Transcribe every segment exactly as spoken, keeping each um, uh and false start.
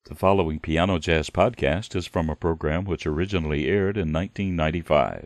The following Piano Jazz podcast is from a program which originally aired in nineteen ninety-five.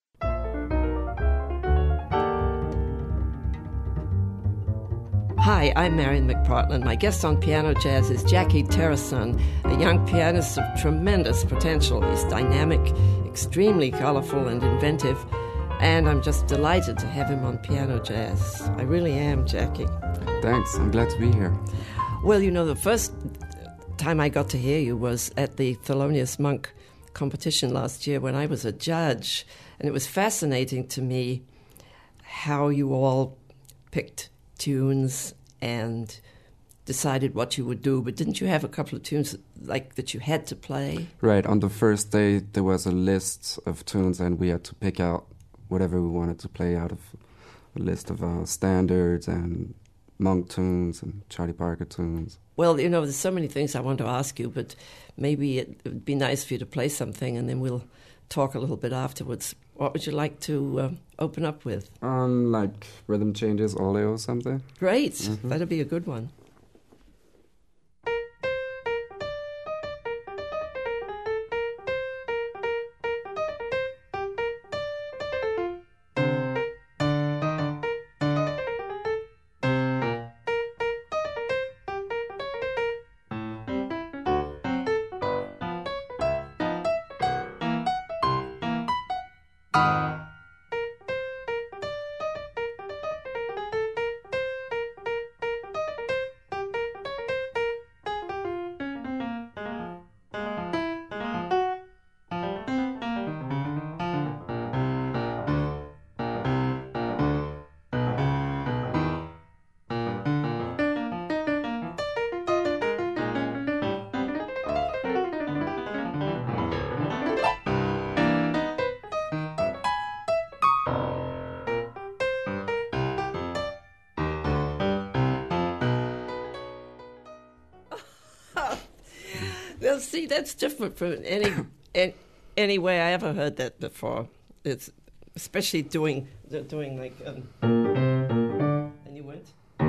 Hi, I'm Marion McPartland. My guest on Piano Jazz is Jackie Terrason, a young pianist of tremendous potential. He's dynamic, extremely colorful and inventive, and I'm just delighted to have him on Piano Jazz. I really am, Jackie. Thanks. I'm glad to be here. Well, you know, the first time I got to hear you was at the Thelonious Monk competition last year when I was a judge, and it was fascinating to me how you all picked tunes and decided what you would do. But didn't you have a couple of tunes like that you had to play? Right. On the first day, there was a list of tunes, and we had to pick out whatever we wanted to play out of a list of uh, standards and Monk tunes and Charlie Parker tunes. Well, you know, there's so many things I want to ask you, but maybe it would be nice for you to play something, and then we'll talk a little bit afterwards. What would you like to uh, open up with? Um, like Rhythm Changes, Oleo or something. Great. Mm-hmm. That'll be a good one. Well, see, that's different from any, any any way I ever heard that before. It's especially doing doing like um, and you went.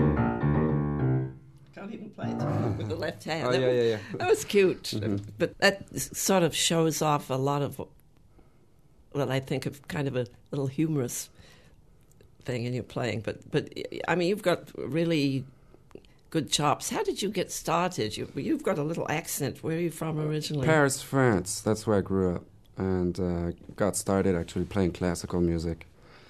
Can't even play it with the left hand. Oh that, yeah, was, yeah, yeah. that was cute, Mm-hmm. but that sort of shows off a lot of what I think of kind of a little humorous thing in your playing. But but I mean, you've got really good chops. How did you get started? You, you've got a little accent. Where are you from originally? Paris, France. That's where I grew up, and uh, got started actually playing classical music.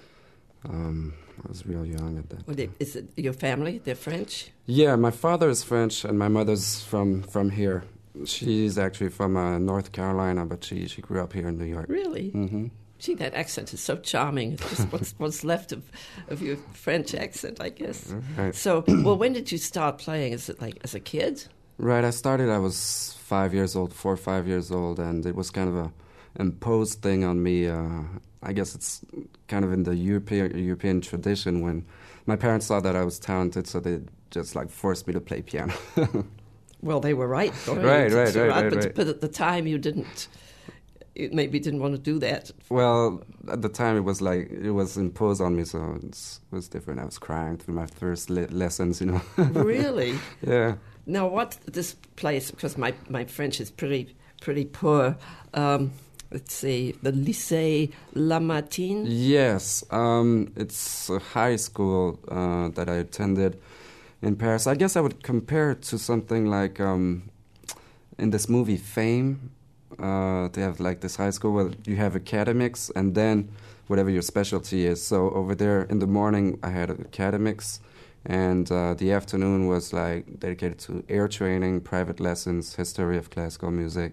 Um, I was real young at that. Well, they, is it your family? They're French? Yeah, my father is French, and my mother's from, from here. She's actually from uh, North Carolina, but she, she grew up here in New York. Really? Mm-hmm. Gee, that accent is so charming. It's just what's, what's left of, of your French accent, I guess. Right. So, well, when did you start playing? Is it like as a kid? Right, I started, I was five years old, four or five years old, and it was kind of a imposed thing on me. Uh, I guess it's kind of in the European European tradition when my parents saw that I was talented, so they just like forced me to play piano. Well, they were right. Right, right, right, right, right, but, right. but at the time you didn't, you maybe didn't want to do that. Well, at the time it was like, it was imposed on me, so it's, it was different. I was crying through my first le- lessons, you know. Really? Yeah. Now, what this place, because my, my French is pretty pretty poor, um, let's see, the Lycée Lamartine? Yes, um, it's a high school uh, that I attended in Paris. I guess I would compare it to something like um, in this movie Fame. Uh, they have like this high school where you have academics and then whatever your specialty is. So over there in the morning I had academics, and uh, the afternoon was like dedicated to air training, private lessons, history of classical music,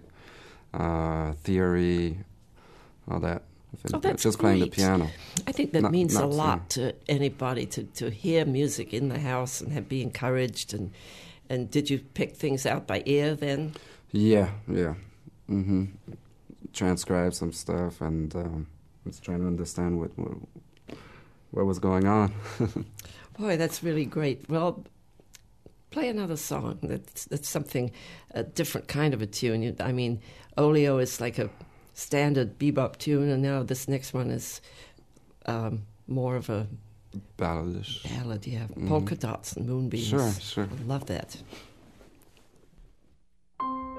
uh, theory, all that. Oh, that's just playing the great. piano. I think that Not- means a not lot to anybody to, to hear music in the house and have, be encouraged. And and did you pick things out by ear then? Yeah, yeah. Mm-hmm. Transcribe some stuff and um, was trying to understand what, what what was going on. Boy, that's really great. Well, play another song. That's that's something, a different kind of a tune. You- I mean, Oleo is like a standard bebop tune, and now this next one is um, more of a Balladish. ballad. Yeah, Mhm. polka dots and moonbeams. Sure, sure. I love that.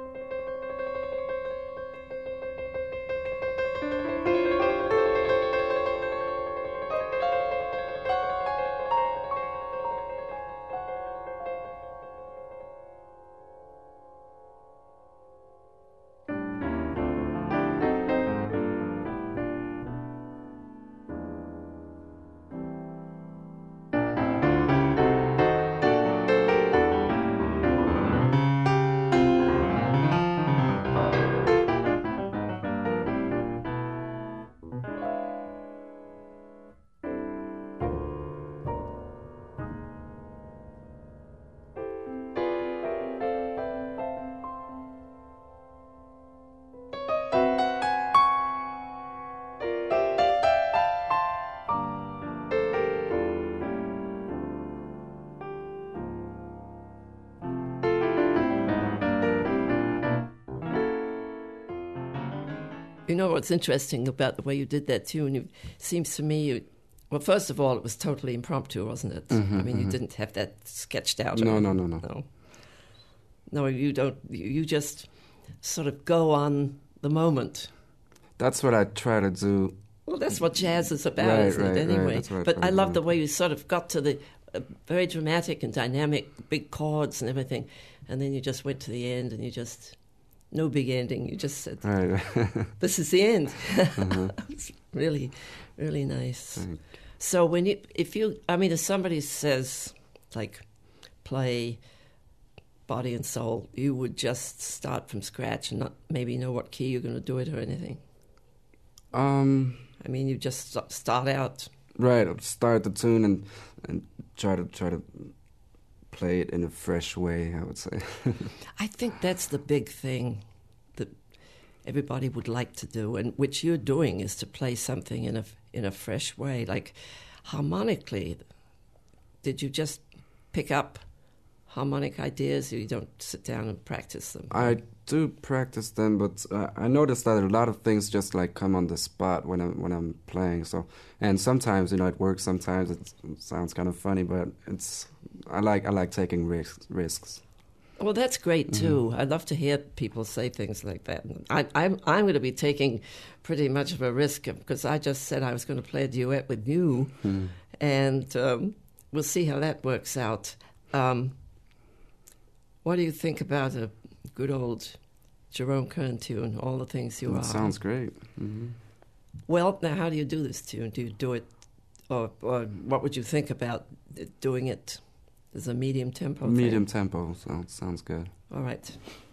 You know what's interesting about the way you did that tune? It seems to me, you, well, first of all, it was totally impromptu, wasn't it? Mm-hmm, I mean, mm-hmm. you didn't have that sketched out. No, or, no, no, no. No, no you don't. You you just sort of go on the moment. That's what I try to do. Well, that's what jazz is about, Right, isn't right, it, right. anyway? That's what I But try I to love do. the way you sort of got to the uh, very dramatic and dynamic, big chords and everything, and then you just went to the end and you just, no big ending, you just said, Right. this is the end. Uh-huh. It's really, really nice. Thank- So when you, if you, I mean, if somebody says, like, play Body and Soul, you would just start from scratch and not maybe know what key you're going to do it or anything. Um. I mean, you just st- start out. Right. I'll start the tune and and try to try to play it in a fresh way, I would say. I think that's the big thing that everybody would like to do, and which you're doing, is to play something in a in a fresh way, like harmonically. Did you just pick up harmonic ideas, or you don't sit down and practice them? I do practice them, but uh, I noticed that a lot of things just like come on the spot when I'm when I'm playing. So, and sometimes you know it works. Sometimes it sounds kind of funny, but it's I like I like taking risks. Risks. Well, that's great too. Mm-hmm. I love to hear people say things like that. I, I'm I'm going to be taking pretty much of a risk, because I just said I was going to play a duet with you, Hmm. and um, we'll see how that works out. Um, what do you think about a good old Jerome Kern tune, All the Things You That Are? sounds great. Hmm. Well, now how do you do this tune? Do you do it, or, or what would you think about doing it as a medium tempo thing? Medium tempo sounds sounds good. All right.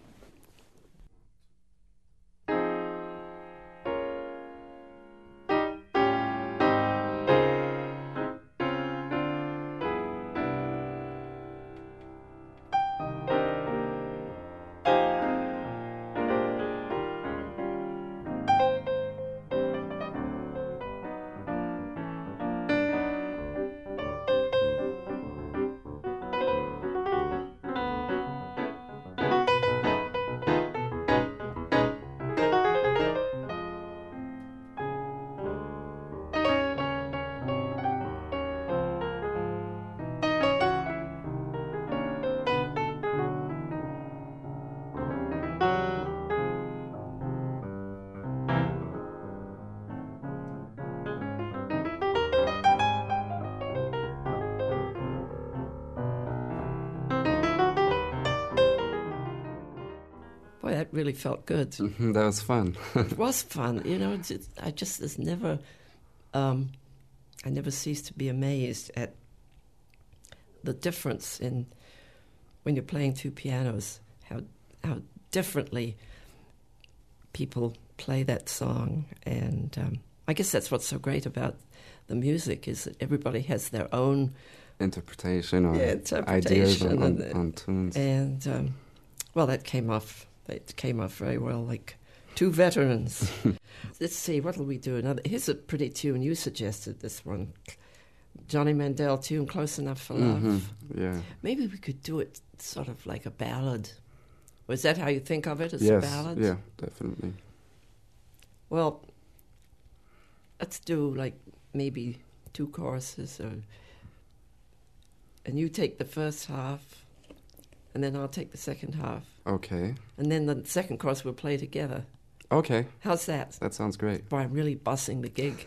Boy, that really felt good. Mhm, that was fun. It was fun, you know. It's, it's, I just there's never, um, I never cease to be amazed at the difference in when you're playing two pianos, how how differently people play that song, and um, I guess that's what's so great about the music, is that everybody has their own Interpretation or Yeah, ideas interpretation on, on, and- on tunes. and um, well, that came off. It came off very well, like two veterans. Let's see, what'll we do? Another. Here's a pretty tune. You suggested this one, Johnny Mandel tune, "Close Enough for Love." Mhm, yeah. Maybe we could do it sort of like a ballad. Was that how you think of it, as Yes. a ballad? Yeah. Definitely. Well, let's do like maybe two choruses, or, and you take the first half, and then I'll take the second half. Okay. And then the second chorus we'll play together. Okay. How's that? That sounds great. Boy, I'm really bossing the gig.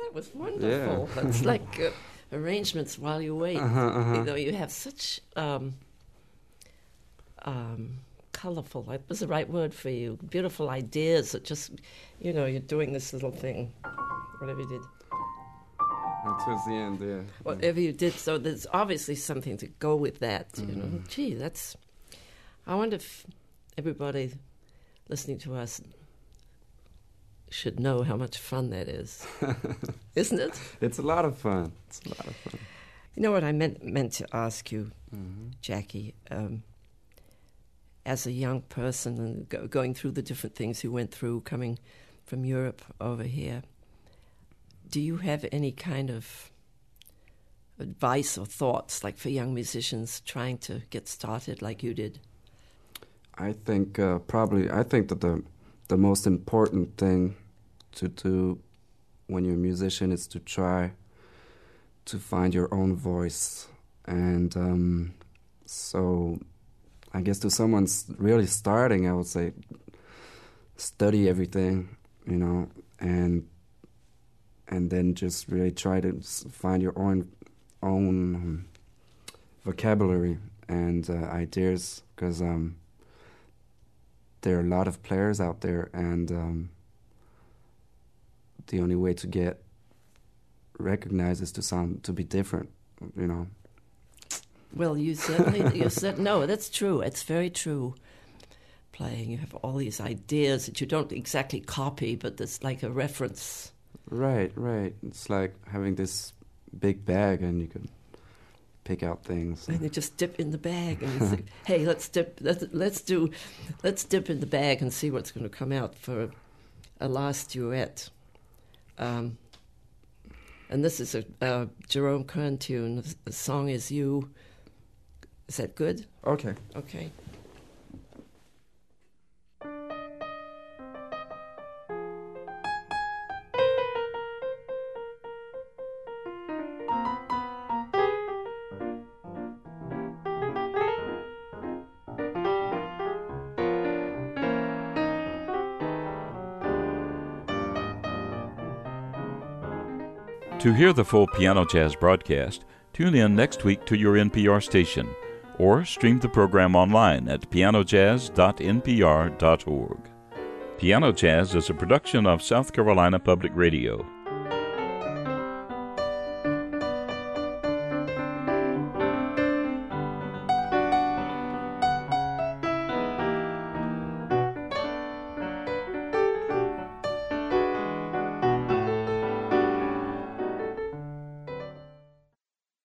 that was wonderful. Yeah. That's like uh, arrangements while you wait. Uh-huh, uh-huh. You know, you have such um, um, colorful, that was the right word for you, beautiful ideas that just, you know, you're doing this little thing, whatever you did. Until the end, yeah. Whatever you did, so there's obviously something to go with that, you Mm-hmm. know. Gee, that's, I wonder if everybody listening to us should know how much fun that is, isn't it? It's a lot of fun. It's a lot of fun. You know what I meant meant to ask you, Mm-hmm. Jackie, um, as a young person and go, going through the different things you went through, coming from Europe over here, do you have any kind of advice or thoughts, like for young musicians trying to get started like you did? I think uh, probably, I think that the the most important thing to do when you're a musician is to try to find your own voice. And um, so I guess to someone really starting, I would say study everything, you know, and and then just really try to find your own own um, vocabulary and uh, ideas, because um, there are a lot of players out there, and um, the only way to get recognized is to sound to be different, you know. Well, you certainly, you said, no, that's true. It's very true. Playing, you have all these ideas that you don't exactly copy, but there's like a reference. Right, right. It's like having this big bag, and you can pick out things. And you just dip in the bag, and you think, hey, let's dip, let's, let's do, let's dip in the bag and see what's going to come out for a, a last duet. Um, and this is a, a Jerome Kern tune. The song is You. Is that good? Okay. Okay. To hear the full Piano Jazz broadcast, tune in next week to your N P R station, or stream the program online at piano jazz dot n p r dot org. Piano Jazz is a production of South Carolina Public Radio.